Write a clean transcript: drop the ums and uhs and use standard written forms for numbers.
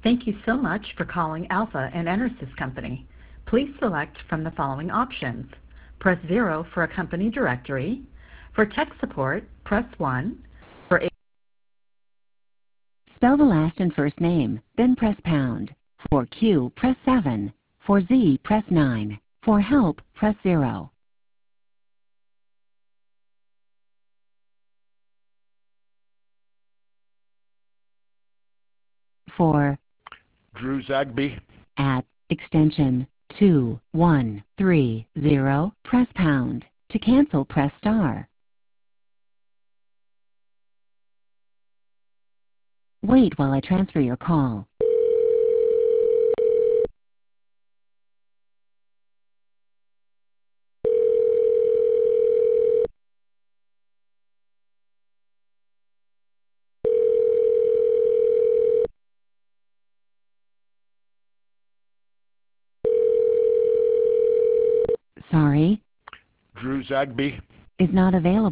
Thank you so much for calling Alpha and EnerSys Company. Please select from the following options. Press 0 for a company directory. For tech support, press 1. For Spell the last and first name, then press pound. For Q, press 7. For Z, press 9. For help, press 0. For Drew Zagby. at extension 2130, press pound. To cancel, press star. Wait while I transfer your call. Sorry, Drew Zagby. is not available.